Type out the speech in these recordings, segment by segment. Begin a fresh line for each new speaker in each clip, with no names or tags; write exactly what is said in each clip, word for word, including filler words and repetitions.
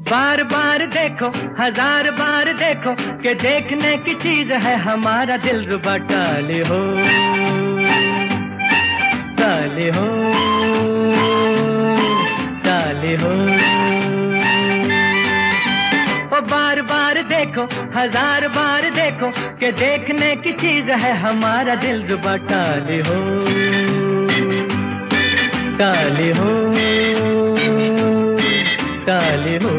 बार बार देखो, हजार बार देखो कि देखने की चीज है हमारा दिल रुबा। टाले हो टाले हो टाले हो। ओ बार बार देखो, हजार बार देखो कि देखने की चीज है हमारा दिल रुबा। टाले हो टाले हो टाले हो।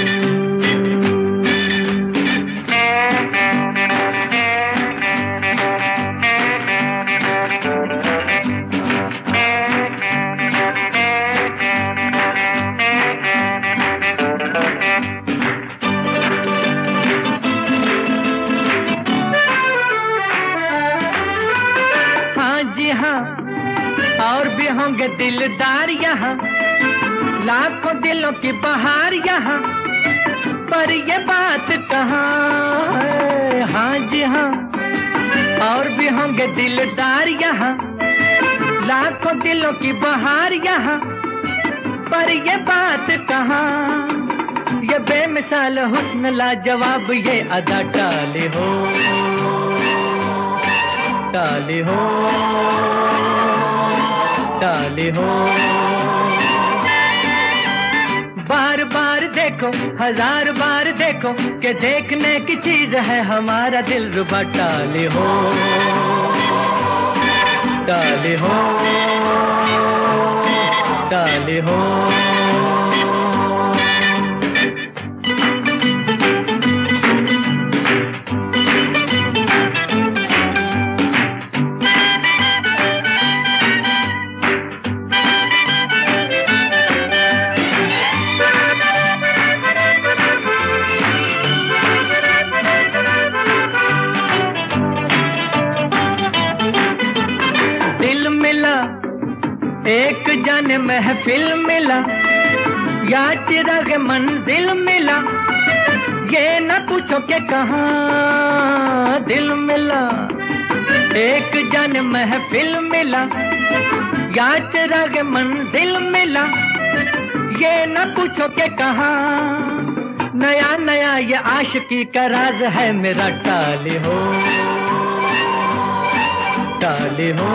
हाँ जी हाँ, और भी होंगे दिलदार यहाँ, लाखों दिलों की बहार यहाँ, पर ये बात कहाँ है। हाँ जी हाँ, और भी होंगे दिलदार यहाँ, लाखों दिलों की बहार यहाँ, पर ये बात कहाँ। ये बेमिसाल हुस्न लाजवाब ये अदा। टाले हो टाले हो टाले हो। बार बार देखो, हजार बार देखो कि देखने की चीज है हमारा दिल रुबा। टाले हो टाले हो टाले हो। एक जाने महफिल मिला या चिराग मंजिल मिला, ये न पूछो के कहाँ दिल मिला। एक जाने महफिल मिला या चिराग मंजिल मिला, ये न पूछो के कहाँ। नया नया ये आशिकी का राज है मेरा। टाले हो टाले हो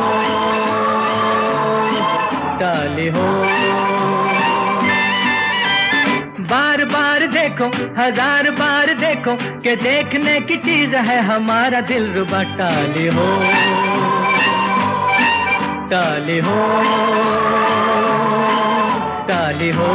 टाले हो। बार बार देखो, हजार बार देखो कि देखने की चीज है हमारा दिल रुबा। टाले हो टाले हो टाले हो।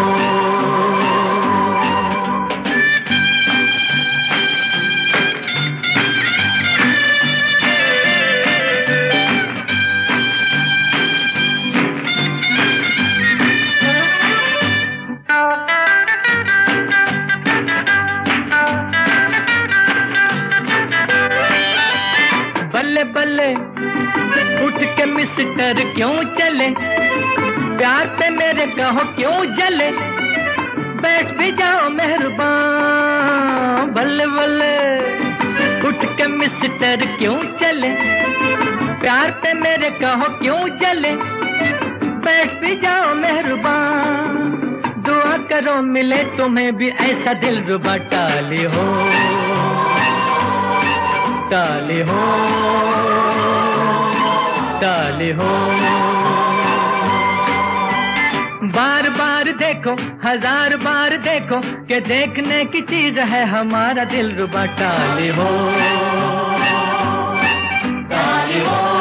बल्ले बल्ले उठ के मिस्टर क्यों चले, प्यार पे मेरे कहो क्यों जले, बैठ भी जाओ मेहरबान। बल्ले बल्ले उठ के मिस्टर क्यों चले, प्यार पे मेरे कहो क्यों जले, बैठ भी जाओ मेहरबान। दुआ करो मिले तुम्हें भी ऐसा दिल रुबा। टाले हो टाले हो टाले हो। बार बार देखो, हजार बार देखो कि देखने की चीज है हमारा दिल रुबा। टाले हो टाले हो।